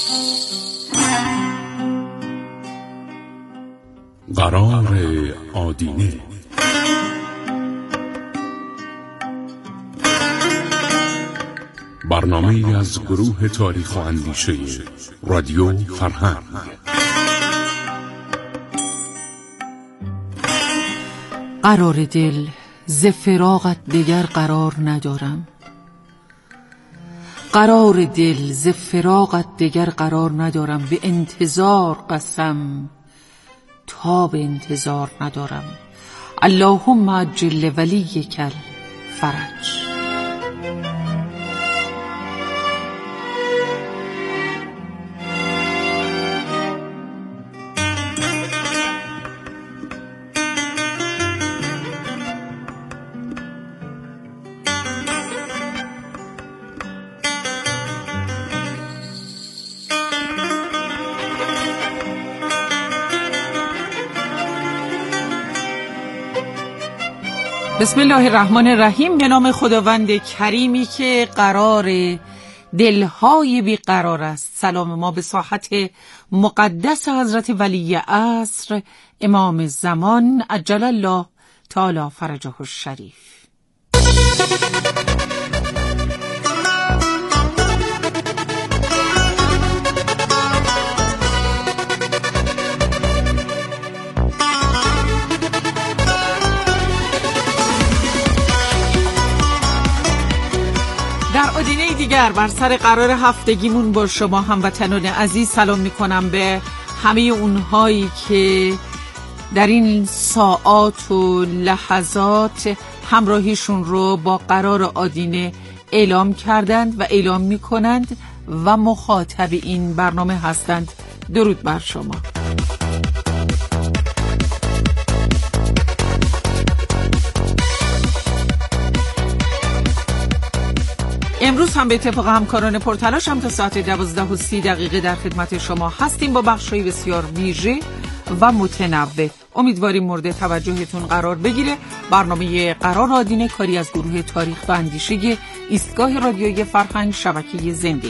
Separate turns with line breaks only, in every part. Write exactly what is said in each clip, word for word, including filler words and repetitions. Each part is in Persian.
قرار آدینه. برنامه از گروه تاریخ و اندیشه رادیو فرهنگ.
قرار دل ز فراقت دگر قرار ندارم، قرار دل ز فراقت دگر قرار ندارم. به انتظار قسم تا به انتظار ندارم. اللهم عجل ولیک الفرج. بسم الله الرحمن الرحیم. به نام خداوند کریمی که قرار دلهای بیقرار است. سلام ما به ساحت مقدس حضرت ولی عصر امام زمان عجل الله تعالی فرجه الشریف. در آدینه دیگر بر سر قرار هفتگیمون با شما هموطنان عزیز سلام میکنم به همه اونهایی که در این ساعات و لحظات همراهیشون رو با قرار آدینه اعلام کردند و اعلام میکنند و مخاطب این برنامه هستند. درود بر شما. امروز هم به اتفاق همکاران پرتلاش هم تا ساعت دوازده و سی دقیقه در خدمت شما هستیم با بخش‌های بسیار ویژه و متنوع. امیدواریم مورد توجهتون قرار بگیره. برنامه قرار آدینه کاری از گروه تاریخ و اندیشه ایستگاه رادیویی فرهنگ شبکه زندگی.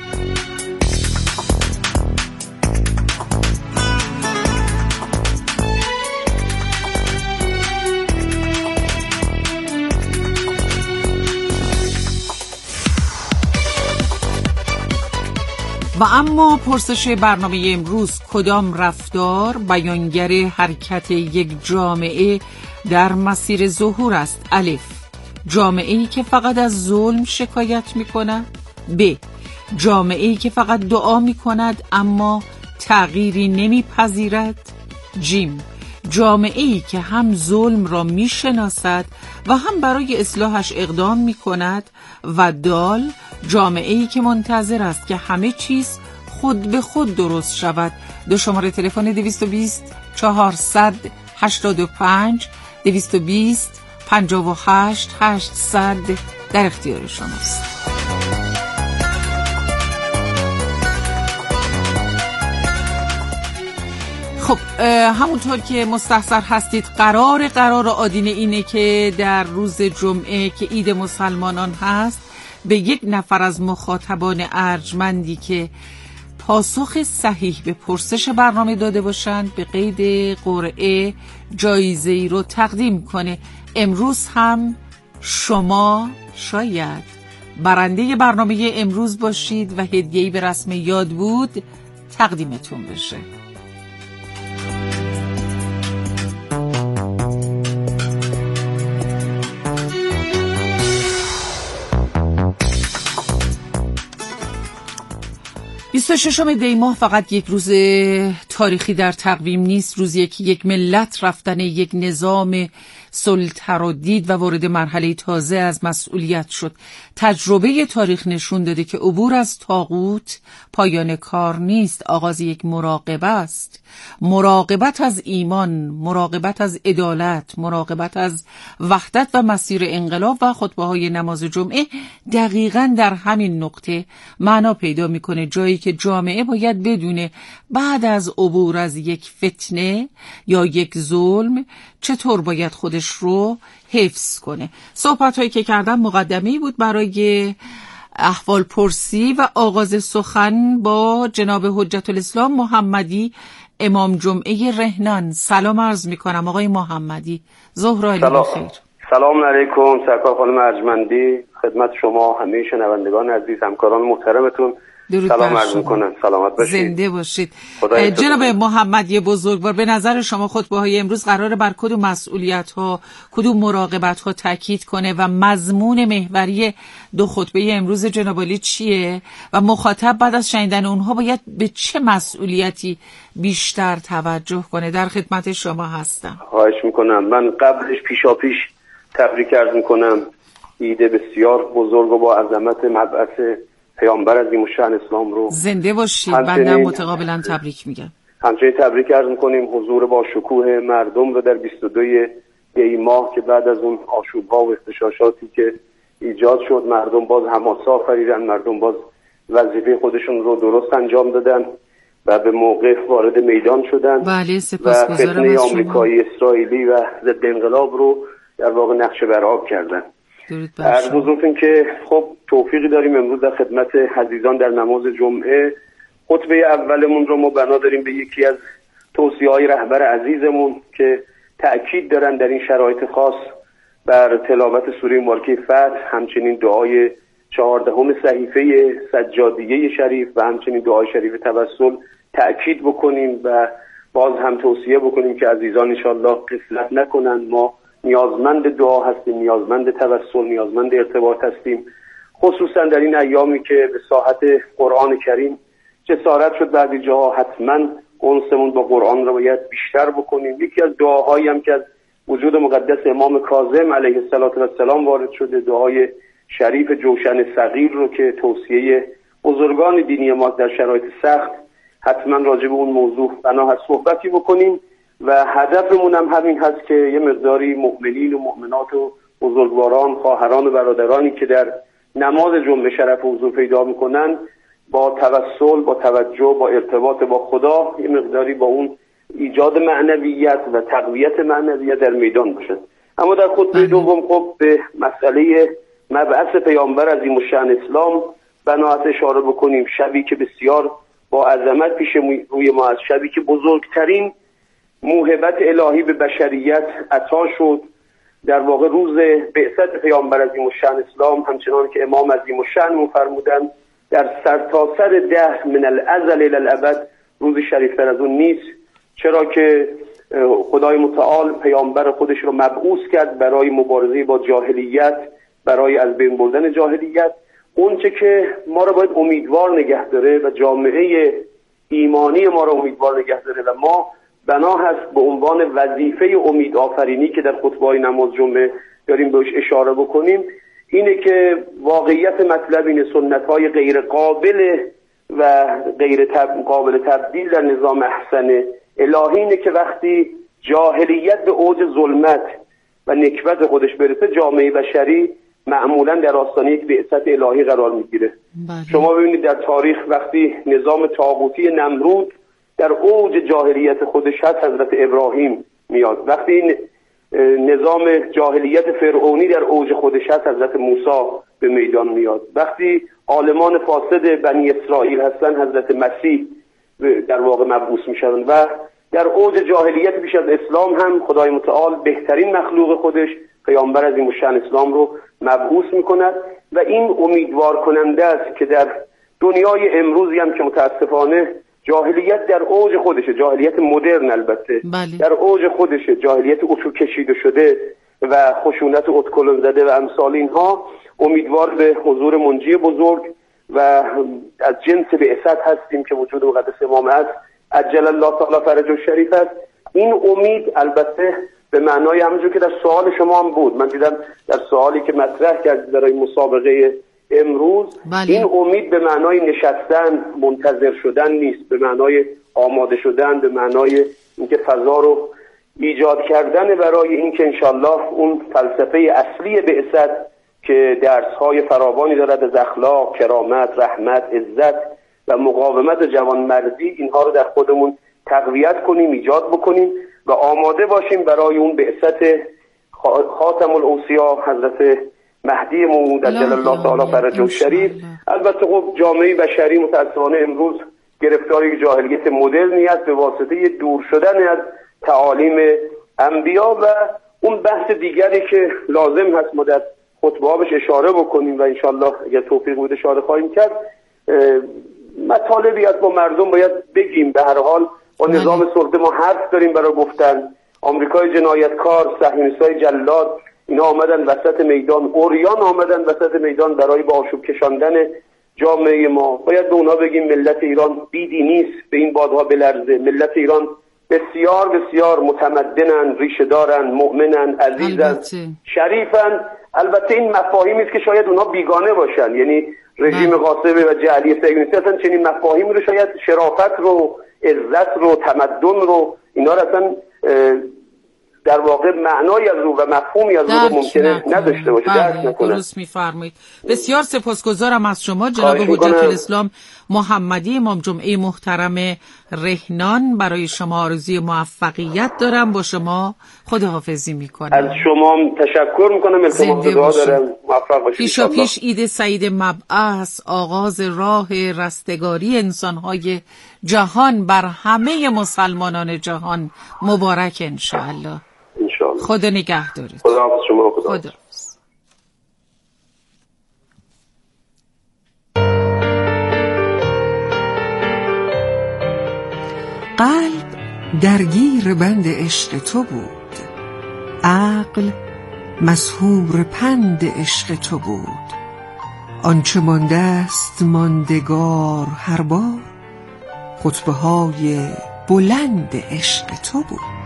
و اما پرسش برنامه امروز: کدام رفتار بیانگر حرکت یک جامعه در مسیر ظهور است؟ الف: جامعه‌ای که فقط از ظلم شکایت می‌کند. ب: جامعه‌ای که فقط دعا می‌کند اما تغییری نمی‌پذیرد. جیم: جامعه‌ای که هم ظلم را می‌شناسد و هم برای اصلاحش اقدام می‌کند. و دال: جامعه‌ای که منتظر است که همه چیز خود به خود درست شود. دو شماره تلفن دویست و بیست چهارصد هشتاد و پنج دویست و بیست پنجاه و هشت هشتصد در اختیار شماست. خب همونطور که مستحضر هستید قرار قرار آدینه اینه که در روز جمعه که عید مسلمانان هست به یک نفر از مخاطبان ارجمندی که پاسخ صحیح به پرسش برنامه داده باشند به قید قرعه جایزه‌ای رو تقدیم کنه. امروز هم شما شاید برنده برنامه امروز باشید و هدیه‌ای به رسم یاد بود تقدیمتون بشه. بیست و ششم دی ماه فقط یک روز تاریخی در تقویم نیست، روزیه که یک ملت رفتن یک نظام سلطه رو دید و وارد مرحله تازه از مسئولیت شد. تجربه تاریخ نشون داده که عبور از طاغوت پایان کار نیست، آغاز یک مراقبه است. مراقبت از ایمان، مراقبت از عدالت، مراقبت از وحدت و مسیر انقلاب و خطبه‌های نماز جمعه دقیقاً در همین نقطه معنا پیدا میکنه، جایی که جامعه باید بدونه بعد از عبور از یک فتنه یا یک ظلم چطور باید خودش رو حفظ کنه. صحبت هایی که کردم مقدمه‌ای بود برای احوال پرسی و آغاز سخن با جناب حجت الاسلام محمدی امام جمعه رهنان. سلام عرض می کنم آقای محمدی. ظهر عالی بخیر.
سلام علیکم سرکار خانم ارجمندی، خدمت شما همه شنوندگان عزیز، همکاران محترمتون سلام عرض می‌کنم. سلامت باشید.
زنده باشید. جناب محمدی بزرگوار، به نظر شما خطبه‌های امروز قراره بر کدوم مسئولیت‌ها، کدوم مراقبت‌ها تاکید کنه و مضمون محوری دو خطبه امروز جناب عالی چیه و مخاطب بعد از شنیدن اونها باید به چه مسئولیتی بیشتر توجه کنه؟ در خدمت شما هستم.
خواهش می‌کنم. من قبلش پیشاپیش تبریک عرض می‌کنم. ایده بسیار بزرگ و با عظمت مبعث پیامبر عظیم الشأن اسلام رو
زنده باشید. بنده متقابلا تبریک میگم.
همچنین تبریک عرض میکنیم حضور با شکوه مردم رو در بیست و دو دی ماه که بعد از اون آشوب‌ها و اغتشاشاتی که ایجاد شد مردم باز حماسه آفریدن، مردم باز وظیفه خودشون رو درست انجام دادن و به موقع وارد میدان شدن.
بله سپاسگزارم.
و فتنه آمریکایی اسرائیلی و ضد انقلاب رو در واقع نقشه بر آب کردن. عرض بزرگتون که خب توفیقی داریم امروز در خدمت عزیزان در نماز جمعه. خطبه اولمون رو ما بنا داریم به یکی از توصیه‌های رهبر عزیزمون که تأکید دارن در این شرایط خاص بر تلاوت سوره مبارکه فتح، همچنین دعای چهاردهم صحیفه سجادیه شریف و همچنین دعای شریف توسل تأکید بکنیم و باز هم توصیه بکنیم که عزیزان انشالله غفلت نکنن. ما نیازمند دعا هستیم، نیازمند توسل، نیازمند ارتباط هستیم، خصوصا در این ایامی که به ساحت قرآن کریم جسارت شد بعضی جاها حتما انسمون با قرآن رو باید بیشتر بکنیم. یکی از دعاهایی هم که از وجود مقدس امام کاظم علیه السلام وارد شده، دعای شریف جوشن صغیر رو که توصیه بزرگان دینی ما در شرایط سخت حتما راجع به اون موضوع بنا هست صحبتی بکنیم و هدفمون هم همین هست که یه مقداری مؤمنین و مؤمنات و بزرگواران، خواهران و برادرانی که در نماز جمعه شرف حضور پیدا میکنن با توسل، با توجه، با ارتباط با خدا یه مقداری با اون ایجاد معنویت و تقویت معنویت در میدان باشن. اما در خطبه دوم خب به مسئله مبعث پیامبر عظیم الشأن اسلام بنا است اشاره بکنیم. شبی که بسیار با عظمت پیش روی ما از شبی که بزرگترین موهبت الهی به بشریت عطا شد، در واقع روز بعثت پیامبر عظیم الشأن اسلام، همچنان که امام عظیم الشأن فرمودند در سرتاسر ده من الازل الی الابد روز شریفتر از اون نیست، چرا که خدای متعال پیامبر خودش رو مبعوث کرد برای مبارزه با جاهلیت، برای از بین بردن جاهلیت. اون چه که ما رو باید امیدوار نگه داره و جامعه ایمانی ما رو امیدوار نگه داره و ما بنا هست به عنوان وظیفه امید آفرینی که در خطبه‌های نماز جمعه داریم بهش اشاره بکنیم، اینه که واقعیت مطلب اینه سنت‌های غیر قابل و غیر تب... قابل تبدیل در نظام احسن الهی اینه که وقتی جاهلیت به اوج ظلمت و نکبت خودش برسه جامعه بشری معمولا در آستانه یک بعثت الهی قرار میگیره. شما ببینید در تاریخ وقتی نظام طاغوتی نمرود در اوج جاهلیت خودش هست حضرت ابراهیم میاد، وقتی این نظام جاهلیت فرعونی در اوج خودش هست حضرت موسی به میدان میاد، وقتی عالمان فاسد بنی اسرائیل هستن حضرت مسیح در واقع مبعوث میشن و در اوج جاهلیت پیش از اسلام هم خدای متعال بهترین مخلوق خودش پیامبر عظیم الشأن اسلام رو مبعوث میکند و این امیدوار کننده است که در دنیای امروزی هم که متاسفانه جاهلیت در اوج خودشه، جاهلیت مدرن البته
بله. در
اوج خودشه، جاهلیت اتو کشیده شده و خشونت اتکلون زده و امثال اینها، امیدوار به حضور منجی بزرگ و از جنس بعثت هستیم که وجود مقدس امام است عجل الله تعالی فرجه الشریف است. این امید البته به معنای همونجور که در سوال شما هم بود، من دیدم در سوالی که مطرح کرد برای مسابقه امروز بله. این امید به معنای نشستن منتظر شدن نیست، به معنای آماده شدن، به معنای اینکه فضا رو ایجاد کردن برای اینکه انشالله اون فلسفه اصلی بعثت که درس‌های فراوانی دارد از اخلاق، کرامت، رحمت، عزت و مقاومت جوانمردی، اینها رو در خودمون تقویت کنیم، ایجاد بکنیم و آماده باشیم برای اون بعثت خاتم الاوصیا حضرت مهدی موعود عجل الله تعالی فرجه الشریف. البته خب جامعه بشری متأسفانه امروز گرفتار یک جاهلیت مدرنی است به واسطه دور شدن از تعالیم انبیا و اون بحث دیگری که لازم هست ما در خطبه بهش اشاره بکنیم و انشالله اگر توفیق بود اشاره خواهیم کرد. مطالبی از با مردم باید بگیم. به هر حال با نظام سلطه ما حرف داریم برای گفتن. آمریکای جنایتکار، صهیونیست‌های جلاد، اینا آمدن وسط میدان، اوریان آمدن وسط میدان برای با آشوب کشاندن جامعه ما. باید به اونا بگیم ملت ایران بیدی نیست به این بادها بلرزه. ملت ایران بسیار بسیار متمدنن، ریشه دارن، مؤمنن، عزیزن، شریفن. البته این مفاهیمی است که شاید اونها بیگانه باشن، یعنی رژیم غاصب و جعلی صهیونیستی اصلا چنین مفاهیمی رو، شاید شرافت رو، عزت رو، تمدن رو، اینا رو اصلا در واقع معنایی از رو و مفهومی از رو ممکنه نداشته باشه، درک نکنه.
درست می‌فرمایید. بسیار سپاسگزارم از شما جناب حجت الاسلام محمدی امام جمعه محترم رهنان. برای شما آرزوی موفقیت دارم. با شما خداحافظی میکنم.
از شما تشکر میکنم. التماس دعا دارم. موفق باشید.
پیشا پیش عید سعید مبعث، آغاز راه رستگاری انسان‌های جهان بر همه مسلمانان جهان مبارک انشاءالله.
انشاءالله.
خدا نگهدارید.
خداحافظ شما. خدا.
قلب درگیر بند عشق تو بود، عقل مسحور پند عشق تو بود. آنچه مانده است ماندگار هر بار، خطبه های بلند عشق تو بود.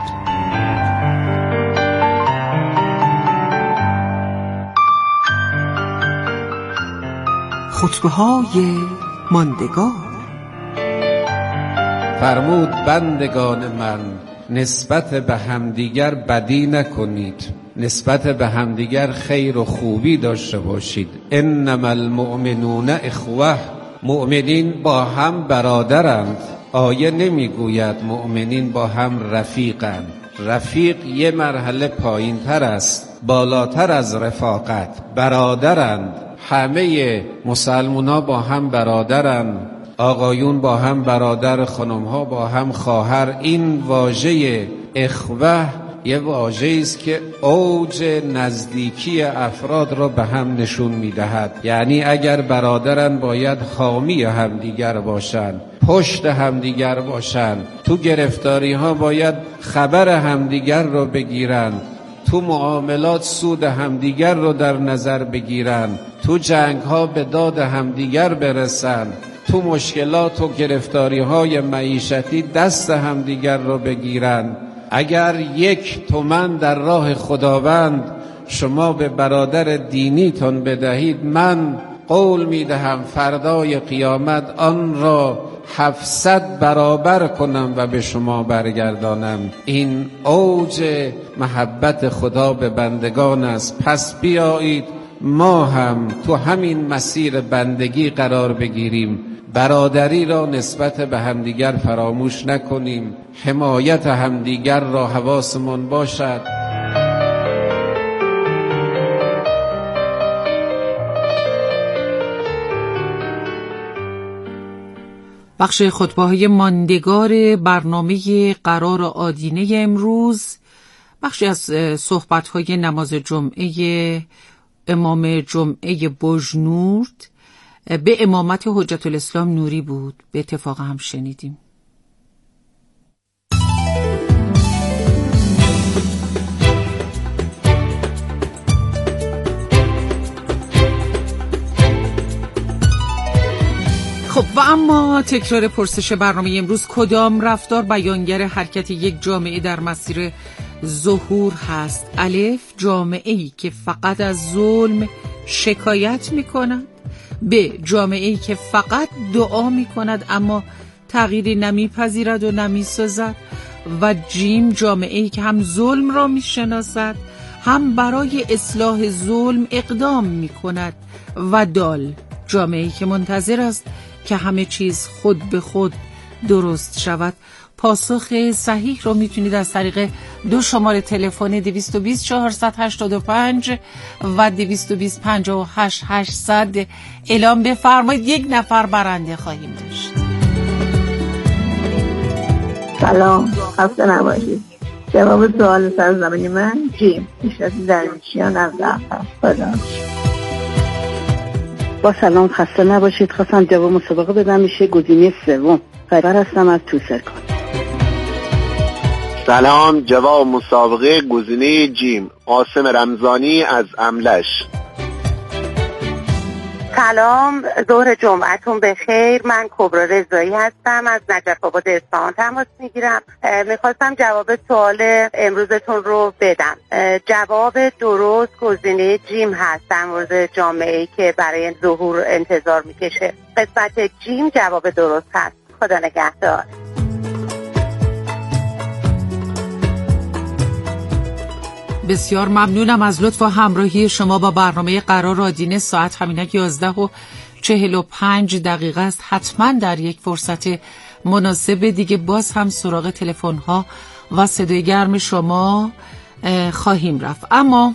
خطبه های ماندگار.
فرمود بندگان من نسبت به همدیگر بدی نکنید، نسبت به همدیگر خیر و خوبی داشته باشید. انما المؤمنون اخوه، مؤمنین با هم برادرند. آیه نمیگوید مؤمنین با هم رفیقند. رفیق یه مرحله پایین تر است، بالاتر از رفاقت. برادرند، همه مسلمونا با هم برادرند. آقایون با هم برادر، خانم‌ها با هم خواهر. این واژه اخوه یه واژه‌ای است که اوج نزدیکی افراد را به هم نشون می‌دهد. یعنی اگر برادرن باید حامی همدیگر باشن، پشت همدیگر باشن، تو گرفتاری‌ها باید خبر همدیگر رو بگیرن، تو معاملات سود همدیگر رو در نظر بگیرن، تو جنگ‌ها به داد همدیگر برسن، تو مشکلات و گرفتاری‌های معیشتی دست همدیگر رو بگیرن. اگر یک تومن در راه خداوند شما به برادر دینیتون بدهید، من قول میدهم فردای قیامت آن را هفتصد برابر کنم و به شما برگردانم. این اوج محبت خدا به بندگان است. پس بیایید ما هم تو همین مسیر بندگی قرار بگیریم، برادری را نسبت به همدیگر فراموش نکنیم، حمایت همدیگر را حواسمون باشد.
بخش خطبه‌های ماندگار برنامه قرار آدینه امروز، بخشی از صحبت‌های نماز جمعه امام جمعه بجنورد به امامت حجت الاسلام نوری بود. به اتفاق هم شنیدیم. خب و اما تکرار پرسش برنامه امروز: کدام رفتار بیانگر حرکت یک جامعه در مسیر ظهور هست؟ الف: جامعه‌ای که فقط از ظلم شکایت می‌کند. ب: جامعه‌ای که فقط دعا می‌کند اما تغییری نمی‌پذیرد و نمی‌سازد. و جیم: جامعه‌ای که هم ظلم را می‌شناسد هم برای اصلاح ظلم اقدام می‌کند. و دال: جامعه‌ای که منتظر است که همه چیز خود به خود درست شود. پاسخ صحیح رو میتونید از طریق دو شماره تلفن دویست و بیست چهارصد و هشتاد و پنج و دویست و بیست پنجاه و هشت هشتصد اعلام بفرمایید. یک نفر برنده خواهیم داشت.
سلام، خسته نباشید. جواب سوال سرزمین من جیم پیشرفتی در میشیان از دفتر.
با سلام، خسته نباشید. خواستم جواب مسابقه بدم، میشه گزینه سوم. خیبر هستم از توسرکان.
سلام، جواب مسابقه گزینه جیم قاسم رمضانی از املش.
سلام، ظهر جمعتون بخیر. من کبرا رضایی هستم از نجف آباد اصفهان تماس میگیرم. میخواستم جواب سوال امروزتون رو بدم. جواب درست گزینه جیم هست در مورد جامعه‌ای که برای ظهور انتظار میکشه. قسمت جیم جواب درست هست. خدا نگهدار.
بسیار ممنونم از لطف و همراهی شما با برنامه قرار آدینه. ساعت همینک یازده و چهل و پنج دقیقه است. حتما در یک فرصت مناسب دیگه باز هم سراغ تلفن ها و صدای گرم شما خواهیم رفت. اما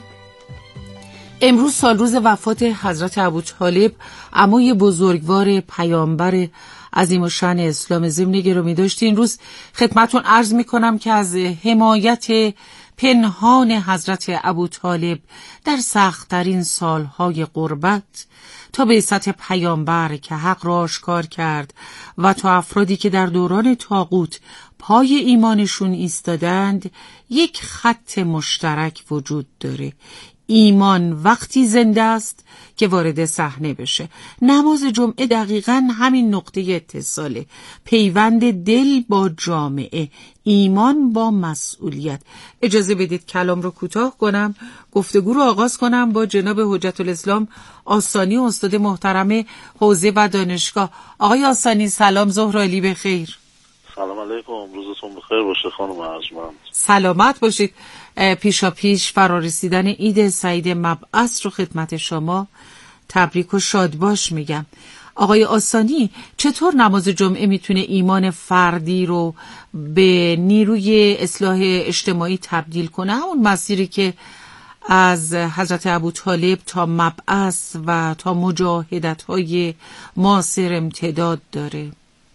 امروز سال روز وفات حضرت ابوطالب، عموی بزرگوار پیامبر عظیم الشأن اسلام. ضمن گرامی داشتین روز خدمتون عرض می کنم که از حمایت پنهان حضرت ابوطالب در سخت‌ترین سالهای غربت تا بعثت پیامبر که حق را آشکار کرد و تا افرادی که در دوران طاغوت پای ایمانشون ایستادند، یک خط مشترک وجود داره. ایمان وقتی زنده است که وارد صحنه بشه. نماز جمعه دقیقاً همین نقطه اتصاله. پیوند دل با جامعه، ایمان با مسئولیت. اجازه بدید کلام رو کوتاه کنم، گفتگو رو آغاز کنم با جناب حجت الاسلام آستانی، استاد محترم حوزه و دانشگاه. آقای آستانی سلام، ظهر علی بخیر.
سلام علیکم، روزتون بخیر باشه خانم ارجمند.
سلامت باشید. پیشا پیش فرارسیدن عید سعید مبعث رو خدمت شما تبریک و شادباش میگم. آقای آستانی، چطور نماز جمعه میتونه ایمان فردی رو به نیروی اصلاح اجتماعی تبدیل کنه، همون مسیری که از حضرت ابوطالب تا مبعث و تا مجاهدت‌های معاصر امتداد داره؟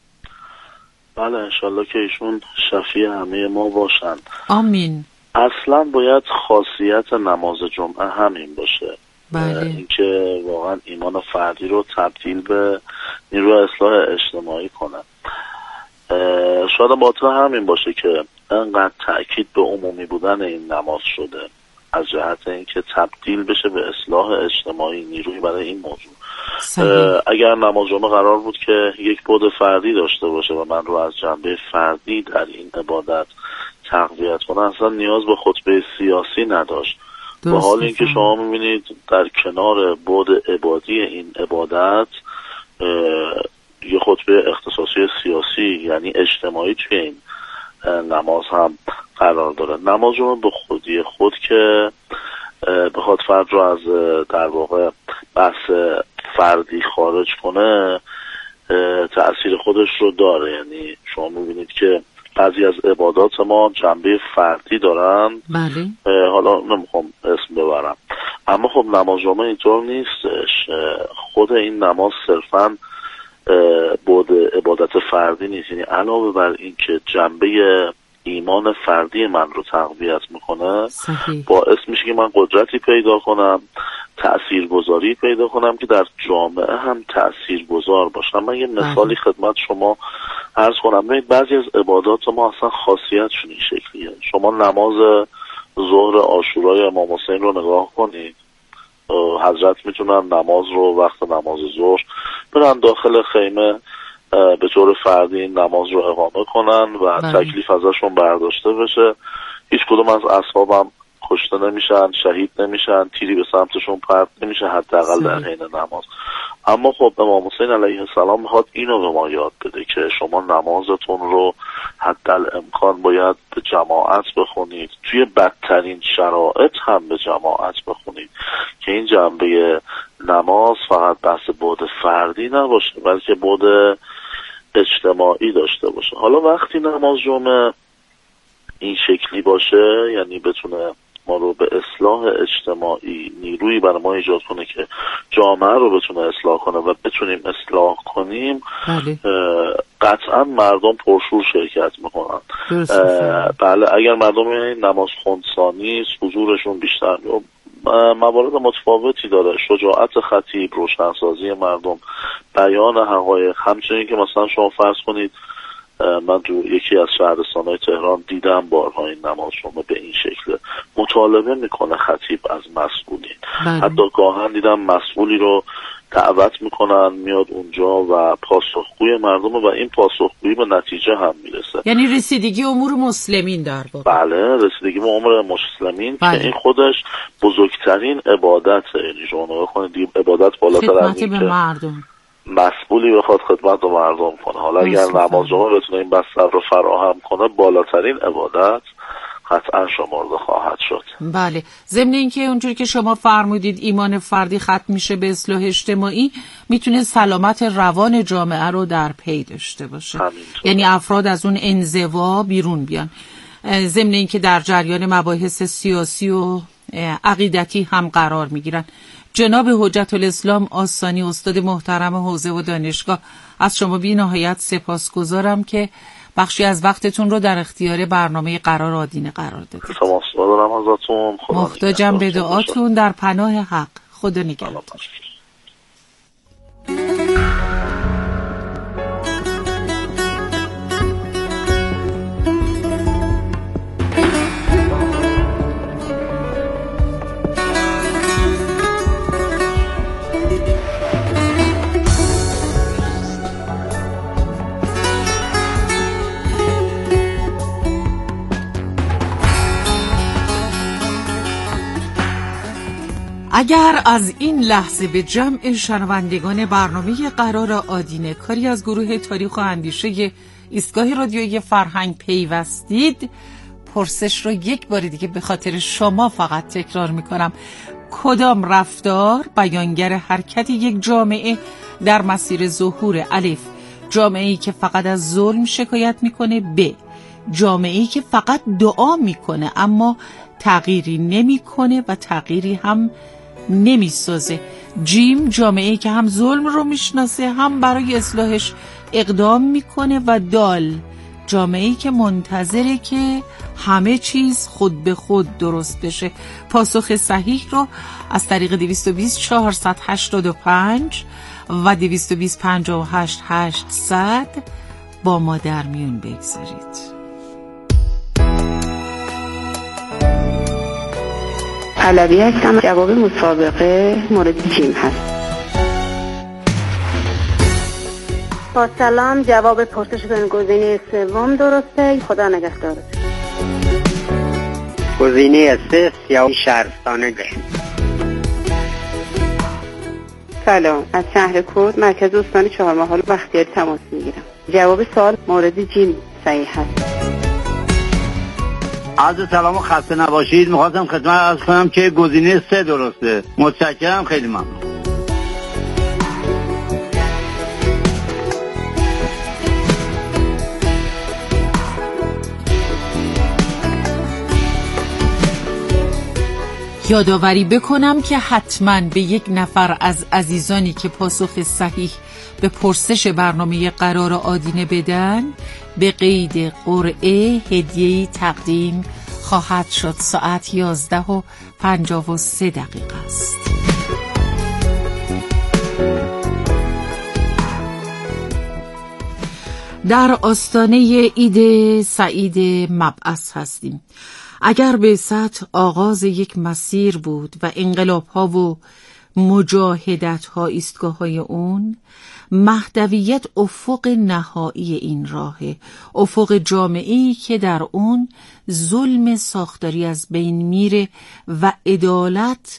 بله، انشالله که ایشون شفیع همه ما باشن.
آمین.
اصلا باید خاصیت نماز جمعه همین باشه.
بله.
اینکه واقعا ایمان فردی رو تبدیل به نیروی اصلاح اجتماعی کنه. شاید باطل همین باشه که انقدر تأکید به عمومی بودن این نماز شده، از جهت اینکه تبدیل بشه به اصلاح اجتماعی، نیروی برای این موضوع. اگر نماز جمعه قرار بود که یک بعد فردی داشته باشه و من رو از جنبه فردی در این عبادت تقویت کنه، اصلا نیاز به خطبه سیاسی نداشت. با حال اینکه شما میبینید در کنار بعد عبادی این عبادت یه خطبه اختصاصی سیاسی یعنی اجتماعی توی این نماز هم قرار داره. نماز جمعه به خودی خود که بخواد فرد رو از در واقع بحث فردی خارج کنه تأثیر خودش رو داره. یعنی شما میبینید که بعضی از عبادات ما جنبه فردی دارن.
بله.
حالا نمیخوام اسم ببرم، اما خب نماز جمعه اینطور نیستش. خود این نماز صرفاً بود عبادت فردی نیست، یعنی علاوه بر این که جنبه ایمان فردی من رو تقویت میکنه، باعث میشه که من قدرتی پیدا کنم، تأثیرگذاری پیدا کنم که در جامعه هم تأثیرگذار باشم. من یه مثالی خدمت شما عرض کنم. ببینید بعضی از عبادات ما اصلا خاصیتشون این شکلیه. شما نماز ظهر عاشورای امام حسین رو نگاه کنید، حضرت میتونن نماز رو وقت نماز ظهر برن داخل خیمه به طور فردی نماز رو اقامه کنن و بله. تکلیف ازشون برداشته بشه. هیچ کدوم از اصحابم کشته نمیشن، شهید نمیشن، تیری به سمتشون پرت نمیشه، حداقل در حین نماز. اما خب امام حسین علیه السلام میخواد اینو به ما یاد بده که شما نمازتون رو حدالامکان باید به جماعت بخونید، توی بدترین شرایط هم به جماعت بخونید، که این جنبه نماز فقط بحث بعد فردی نباشه، بلکه بعد اجتماعی داشته باشه. حالا وقتی نماز جمعه این شکلی باشه، یعنی بتونه ما رو به اصلاح اجتماعی نیرویی برای ما ایجاد کنه که جامعه رو بتونه اصلاح کنه و بتونیم اصلاح کنیم، بله. قطعا مردم پرشور شرکت میکنن. بله، اگر مردم نماز خوندسانی حضورشون بیشتر، موارد متفاوتی داره، شجاعت خطیب، روشنسازی مردم، بیان حقایق، همچنین که مثلا شما فرض کنید من تو یکی از شهرستان‌های تهران دیدم بارها این نماز جمعه به این شکل مطالبه میکنه خطیب از مسئولین. بله. حتی گاهن دیدم مسئولی رو دعوت میکنن میاد اونجا و پاسخگوی مردم و این پاسخگویی به نتیجه هم میرسه.
یعنی رسیدگی امور مسلمین در واقع.
بله، رسیدگی امور مسلمین. بله. که این خودش بزرگترین عبادته. یعنی شما نگاه کنید عبادت بالاتر از این که
مردم
مسئولی بخواد خدمت به مردم کنه. حالا اگر نماز جمعه بتونه این بستر رو فراهم کنه، بالاترین عبادت قطعا شمرده خواهد شد.
بله، ضمن اینکه اونجوری که شما فرمودید ایمان فردی ختم میشه به اصلاح اجتماعی، میتونه سلامت روان جامعه رو در پی داشته باشه. یعنی افراد از اون انزوا بیرون بیان. ضمن اینکه در جریان مباحث سیاسی و عقیدتی هم قرار میگیرن. جناب حجت الاسلام آستانی، استاد محترم حوزه و دانشگاه، از شما بی نهایت سپاسگزارم که بخشی از وقتتون رو در اختیار برنامه قرار آدینه قرار دادید.
سپاسگزارم ازتون.
محتاجم به دعاتون در پناه حق. خدا نگهدار. اگر از این لحظه به جمع شنوندگان برنامه قرار آدینه کاری از گروه تاریخ و اندیشه ایستگاه رادیویی فرهنگ پیوستید، پرسش رو یک بار دیگه به خاطر شما فقط تکرار میکنم: کدام رفتار بیانگر حرکت یک جامعه در مسیر ظهور؟ الف، جامعه‌ای که فقط از ظلم شکایت میکنه. ب، جامعه‌ای که فقط دعا میکنه اما تغییری نمیکنه و تغییری هم نمیسازه. جیم، جامعه‌ای که هم ظلم رو میشناسه هم برای اصلاحش اقدام میکنه. و دال، جامعه‌ای که منتظره که همه چیز خود به خود درست بشه. پاسخ صحیح رو از طریق دویست و بیست چهارصد و هشتاد و پنج و دویست و بیست پنجاه و هشت هشتصد با ما در میون بگذارید.
علوی هستم. جواب مسابقه مورد جیم هست. با سلام، جواب پرسشتون گزینه سوم درسته. خدا نگهدار.
گزینه سه، سیاه شهرستان.
سلام، از شهر کرد، مرکز استان چهارمحال بختیاری تماس میگیرم. جواب سوال مورد جیم صحیح هست.
عرض سلام و خسته نباشید. میخواستم خدمت عرض کنم که گزینه سه درسته. متشکرم، خیلی ممنون.
یادآوری بکنم که حتما به یک نفر از عزیزانی که پاسخ صحیح به پرسش برنامه قرار آدینه بدن به قید قرعه هدیه‌ای تقدیم خواهد شد. ساعت یازده و پنجاه و سه دقیقه است. در آستانه عید سعید مبعث هستیم. اگر بعثت آغاز یک مسیر بود و انقلاب‌ها و مجاهدت‌ها ایستگاه‌های اون، مهدویت افق نهایی این راهه، افق جامعه‌ای که در اون ظلم ساختاری از بین میره و عدالت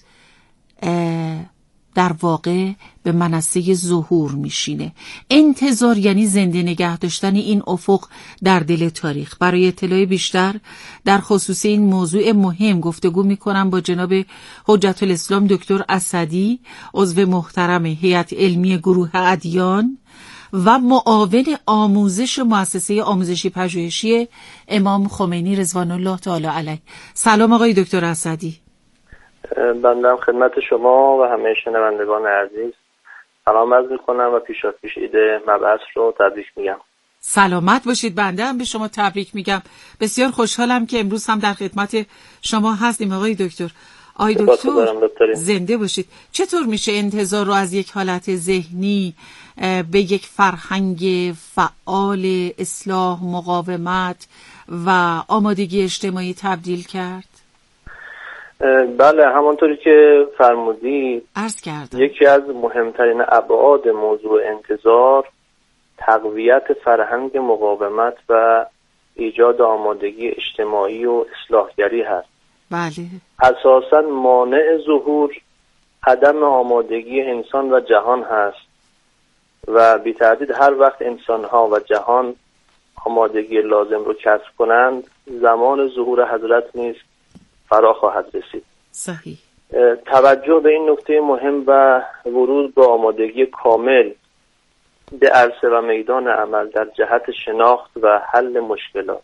در واقع به منصه ظهور میشینه. انتظار یعنی زنده نگه داشتن این افق در دل تاریخ. برای اطلاع بیشتر در خصوص این موضوع مهم گفتگو میکنم با جناب حجت الاسلام دکتر اسدی، عضو محترم هیئت علمی گروه ادیان و معاون آموزش مؤسسه آموزشی پژوهشی امام خمینی رضوان الله تعالی علیه. سلام آقای دکتر اسدی.
بنده خدمت شما و همه شنوندگان عزیز سلام عرض می‌کنم و پیشا پیش ایده مبعث رو تبریک میگم.
سلامت باشید. بنده هم به شما تبریک میگم. بسیار خوشحالم که امروز هم در خدمت شما هستیم آقای دکتر. آقای دکتر زنده باشید. چطور میشه انتظار رو از یک حالت ذهنی به یک فرهنگ فعال اصلاح، مقاومت و آمادگی اجتماعی تبدیل کرد؟
بله، همانطوری که فرمودید
عرض کردم
یکی از مهمترین ابعاد موضوع انتظار تقویت فرهنگ مقاومت و ایجاد آمادگی اجتماعی و اصلاحگری هست.
بله.
اساساً مانع ظهور عدم آمادگی انسان و جهان هست و بی تردید هر وقت انسان‌ها و جهان آمادگی لازم رو کسب کنند زمان ظهور حضرت نیز فرا خواهد رسید.
صحیح.
توجه به این نکته مهم و ورود به آمادگی کامل به عرصه و میدان عمل در جهت شناخت و حل مشکلات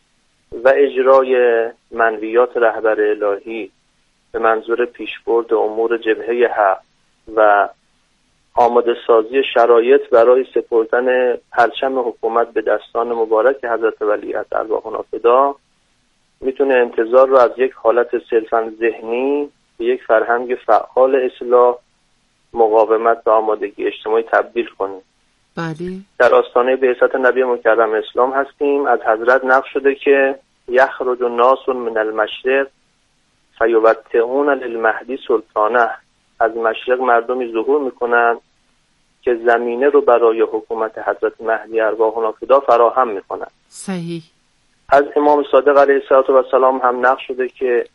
و اجرای منویات رهبر الهی به منظور پیشبرد امور جبهه حق و آماده سازی شرایط برای سپردن پرچم حکومت به دستان مبارک حضرت ولیعهد ارواحنا فدا میتونه انتظار رو از یک حالت صرفاً ذهنی به یک فرهنگ فعال اصلاح، مقاومت و آمادگی اجتماعی تبدیل کنه.
بله.
در آستانه بعثت نبی مکرم اسلام هستیم. از حضرت نقل شده که یخرج الناس من المشرق فیوطئون للمهدی سلطانه. از مشرق مردمی ظهور میکنن که زمینه رو برای حکومت حضرت مهدی ارواحنا فدا فراهم میکنن.
صحیح.
از امام صادق علیه السلام هم نقل شده که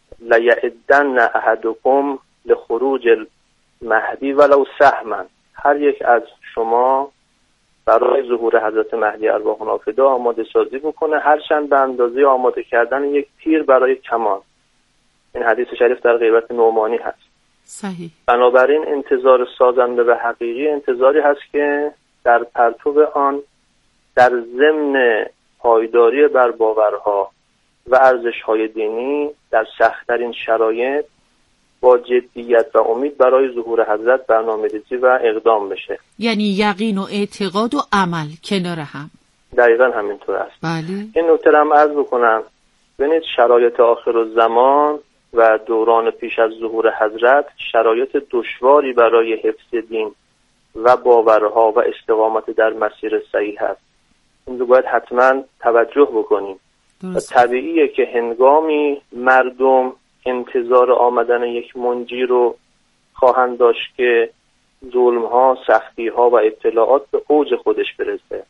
لیعدن احدکم لخروج المهدی ولو سهما. هر یک از شما برای ظهور حضرت مهدی ارواحنا فدا آماده سازی بکنه، هرچند به اندازه آماده کردن یک تیر برای کمان. این حدیث شریف در غیبت نعمانی هست.
صحیح.
بنابراین انتظار سازنده و حقیقی انتظاری هست که در پرتو آن در ضمن پایداری بر باورها و ارزش‌های دینی در سخت‌ترین شرایط با جدیت و امید برای ظهور حضرت برنامه‌ریزی و اقدام بشه.
یعنی یقین و اعتقاد و عمل کنار هم.
دقیقاً همینطور است.
بله.
این نکته هم عرض بکنم. ببینید شرایط آخرالزمان و دوران پیش از ظهور حضرت شرایط دشواری برای حفظ دین و باورها و استقامت در مسیر صحیح است. این رو باید حتما توجه بکنیم. و طبیعیه که هنگامی مردم انتظار آمدن یک منجی رو خواهند داشت که ظلم‌ها، سختی‌ها و اطلاعات به اوج خودش برسه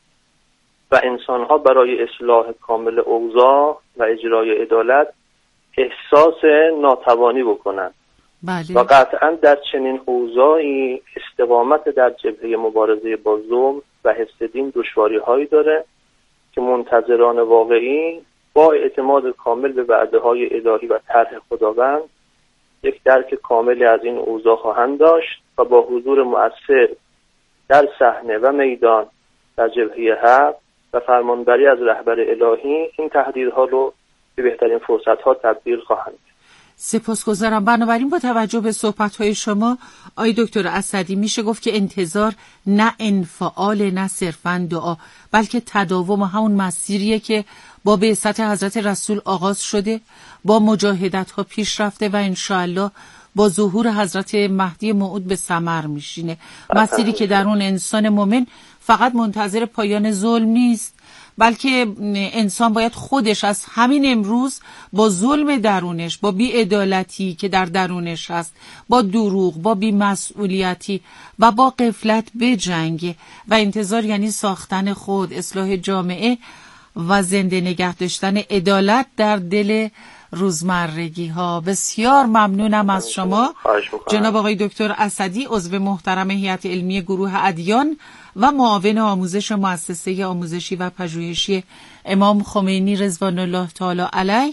و انسان‌ها برای اصلاح کامل اوضاع و اجرای عدالت احساس ناتوانی بکنن.
بله.
و قطعا در چنین اوضاعی استقامت در جبهه مبارزه با ظلم و حفظ دین دشواری‌هایی داره که منتظران واقعی با اعتماد کامل به وعده‌های الهی و طرح خداوند یک درک کاملی از این اوضاع خواهند داشت و با حضور مؤثر در صحنه و میدان در جبهه حق و فرمانبری از رهبر الهی این تهدیدها رو به بهترین فرصت‌ها تبدیل خواهند.
سپاسگزارم. بنابراین با توجه به صحبت‌های شما آقای دکتر اسدی میشه گفت که انتظار نه انفعال، نه صرفاً دعا، بلکه تداوم همون مسیریه که با بعثت حضرت رسول آغاز شده، با مجاهدت‌ها پیش رفته و انشاءالله با ظهور حضرت مهدی موعود به ثمر میشینه. مسیری که در اون انسان مومن فقط منتظر پایان ظلم نیست، بلکه انسان باید خودش از همین امروز با ظلم درونش، با بی‌عدالتی که در درونش هست، با دروغ، با بی‌مسئولیتی و با غفلت بجنگه. و انتظار یعنی ساختن خود، اصلاح جامعه و زنده نگه داشتن عدالت در دل روزمرگی ها. بسیار ممنونم از شما جناب آقای دکتر اسدی، عضو محترم هیئت علمی گروه ادیان و معاون آموزش مؤسسه آموزشی و پژوهشی امام خمینی رضوان الله تعالی علیه.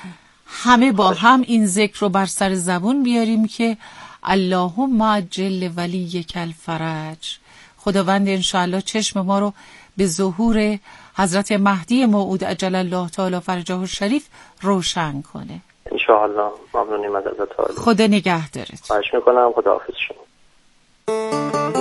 همه با هم این ذکر رو بر سر زبون بیاریم که اللهم عجل ولیک الفرج. خداوند انشاءالله چشم ما رو به ظهور حضرت مهدی موعود عجل الله تعالی فرجه الشریف روشن کنه
انشاءالله. ممنونیم از حضرت عالی.
خدا نگهدارت.
خواهش میکنم. خداحافظ شما.